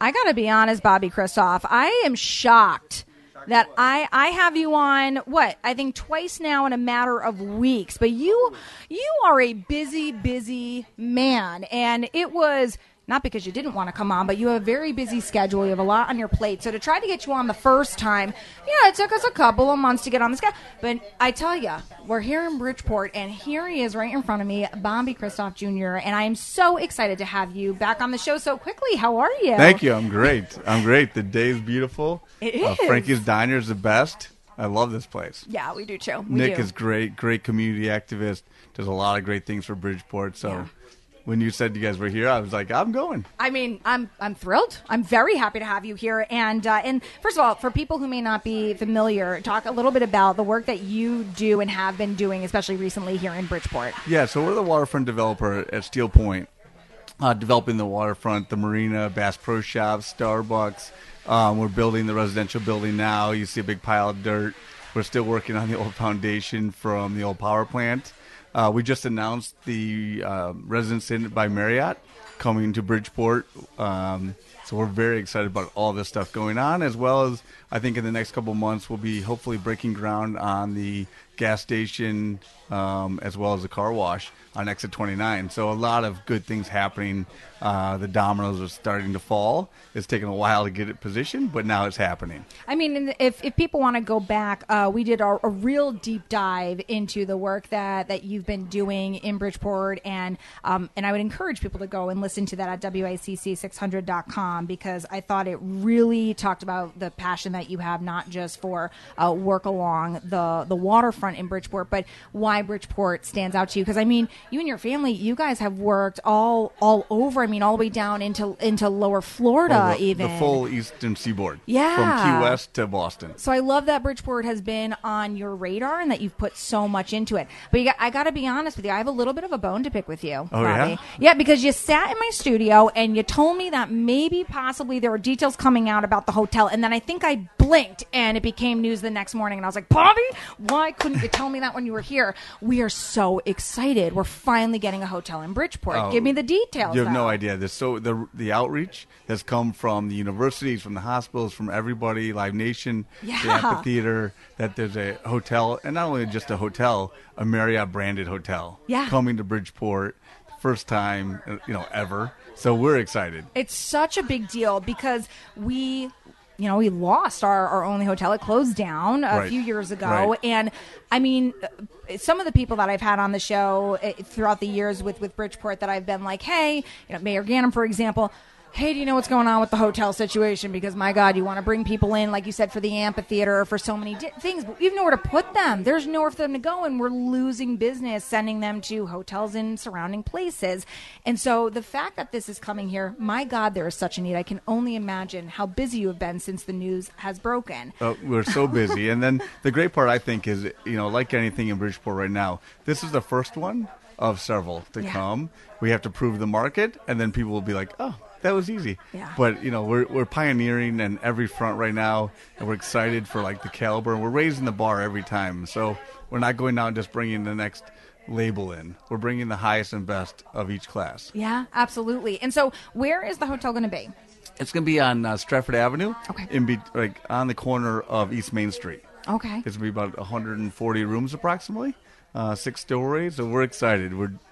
I got to be honest, Bobby Christoph, I am shocked that I have you on, I think twice now in a matter of weeks. But you are a busy man. And it was not because you didn't want to come on, but you have a very busy schedule. You have a lot on your plate. So to try to get you on the first time, it took us a couple of months to get on the schedule. But I tell you, we're here in Bridgeport, and here he is right in front of me, Bobby Christoph Jr., and I am so excited to have you back on the show so quickly. How are you? Thank you. I'm great. The day is beautiful. It is. Frankie's Diner is the best. I love this place. Yeah, we do too. Nick is great community activist. Does a lot of great things for Bridgeport. So when you said you guys were here, I was like, I'm going. I mean, I'm thrilled. I'm very happy to have you here. And first of all, for people who may not be familiar, talk a little bit about the work that you do and have been doing, especially recently here in Bridgeport. Yeah, so we're the waterfront developer at Steel Point, developing the waterfront, the marina, Bass Pro Shops, Starbucks. We're building the residential building now. You see a big pile of dirt. We're still working on the old foundation from the old power plant. We just announced the Residence Inn by Marriott coming to Bridgeport. So we're very excited about all this stuff going on, as well as I think in the next couple months we'll be hopefully breaking ground on the gas station as well as the car wash on Exit 29. So a lot of good things happening. The dominoes are starting to fall. It's taken a while to get it positioned, but now it's happening. I mean, if people want to go back, we did a real deep dive into the work that you've been doing in Bridgeport, and I would encourage people to go and listen to that at WICC600.com, because I thought it really talked about the passion that you have, not just for work along the waterfront in Bridgeport, but why Bridgeport stands out to you. Because, I mean, you and your family, you guys have worked all over. I mean, all the way down into lower Florida, even. The full eastern seaboard. Yeah. From Key West to Boston. So I love that Bridgeport has been on your radar and that you've put so much into it. But I got to be honest with you. I have a little bit of a bone to pick with you, Oh, Bobby. yeah? Yeah, because you sat in my studio and you told me that maybe possibly there were details coming out about the hotel. And then I think I blinked and it became news the next morning. And I was like, Bobby, why couldn't you tell me that when you were here? We are so excited. We're finally getting a hotel in Bridgeport. Oh, Give me the details. You have no idea. The outreach has come from the universities, from the hospitals, from everybody, Live Nation, the amphitheater, that there's a hotel, and not only just a hotel, a Marriott branded hotel coming to Bridgeport, first time ever. So we're excited. It's such a big deal because we lost our only hotel. It closed down a few years ago. Right. And I mean, some of the people that I've had on the show throughout the years with Bridgeport that I've been like, hey, Mayor Ganem, for example, hey, do you know what's going on with the hotel situation? Because, my God, you want to bring people in, like you said, for the amphitheater, for so many things. But we have nowhere to put them. There's nowhere for them to go, and we're losing business sending them to hotels in surrounding places. And so the fact that this is coming here, my God, there is such a need. I can only imagine how busy you have been since the news has broken. We're so busy. And then the great part, I think, is, like anything in Bridgeport right now, this is the first one of several to come. We have to prove the market, and then people will be like, oh, that was easy. Yeah. But, we're pioneering in every front right now, and we're excited for, the caliber. And we're raising the bar every time. So we're not going out and just bringing the next label in. We're bringing the highest and best of each class. Yeah, absolutely. And so where is the hotel going to be? It's going to be on Stratford Avenue, Okay. on the corner of East Main Street. Okay. It's going to be about 140 rooms approximately, 6 stories. So we're excited.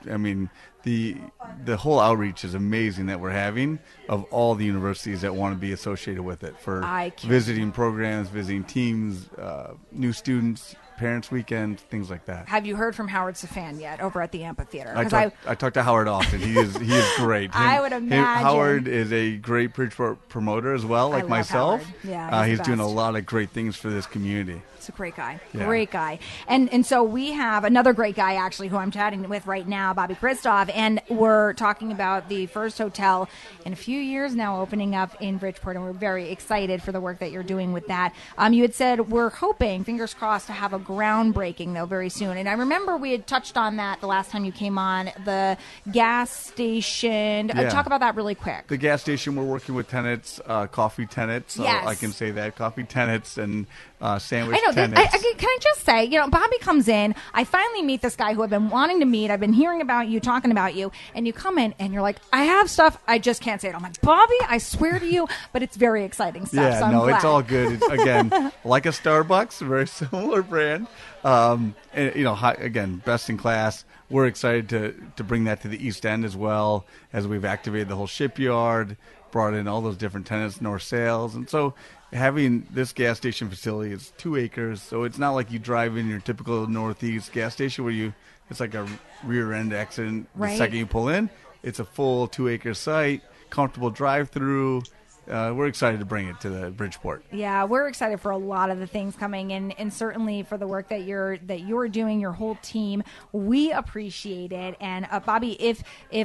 The whole outreach is amazing that we're having of all the universities that want to be associated with it for visiting programs, visiting teams, new students, parents' weekend, things like that. Have you heard from Howard Safan yet over at the amphitheater? I talk to Howard often. He is great. I would imagine. Howard is a great Bridgeport promoter as well, like myself. Howard. Yeah, he's doing a lot of great things for this community. He's a great guy. Yeah. Great guy. And so we have another great guy, actually, who I'm chatting with right now, Bobby Christoph, and we're talking about the first hotel in a few years now opening up in Bridgeport, and we're very excited for the work that you're doing with that. You had said we're hoping, fingers crossed, to have a groundbreaking, though, very soon. And I remember we had touched on that the last time you came on, the gas station. Talk about that really quick. The gas station, we're working with tenants, coffee tenants. Yes. I can say that, coffee tenants and sandwich I know. tenants. Can I just say, Bobby comes in. I finally meet this guy who I've been wanting to meet. I've been hearing about you, talking about you, and you come in and you're like, I have stuff. I just can't say it. I'm like, Bobby, I swear to you, but it's very exciting stuff. Yeah, so I'm glad. It's all good. It's, again, like a Starbucks, a very similar brand. And, again, best in class. We're excited to bring that to the East End as well, as we've activated the whole shipyard, brought in all those different tenants, North Sales, and so having this gas station facility is 2 acres, so it's not like you drive in your typical Northeast gas station where it's like a rear end accident the second you pull in. It's a full 2-acre site, comfortable drive-through. We're excited to bring it to the Bridgeport. Yeah, we're excited for a lot of the things coming in, and certainly for the work that you're doing, your whole team. We appreciate it. And Bobby, if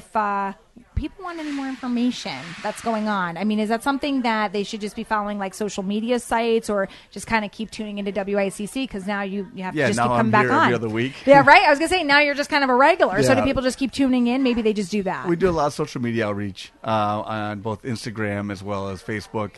people want any more information that's going on, I mean, is that something that they should just be following, like social media sites, or just kind of keep tuning into WICC, because now you have to just keep coming back on every other week. Yeah, right. I was gonna say, now you're just kind of a regular. Yeah. So do people just keep tuning in? Maybe they just do that. We do a lot of social media outreach on both Instagram as well as Facebook.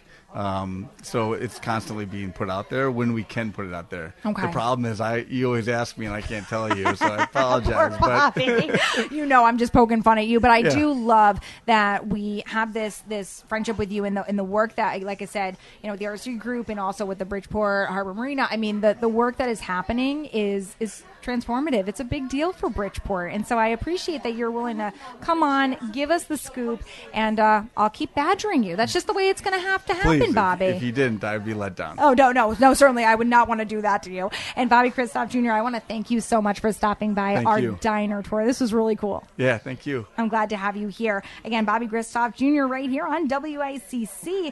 So it's constantly being put out there when we can put it out there. Okay. The problem is you always ask me and I can't tell you, so I apologize. Poor Bobby. I'm just poking fun at you, but I Yeah. do love that we have this friendship with you in the work that, like I said, with the RSG group and also with the Bridgeport Harbor Marina. I mean, the work that is happening is transformative. It's a big deal for Bridgeport, and so I appreciate that you're willing to come on, give us the scoop, and I'll keep badgering you. That's just the way it's going to happen, Please, Bobby. if you didn't, I'd be let down. Oh, no, certainly. I would not want to do that to you. And Bobby Christoph Jr., I want to thank you so much for stopping by Thank our you. diner tour. This was really cool. Yeah, thank you. I'm glad to have you here. Again, Bobby Christoph Jr. right here on WICC.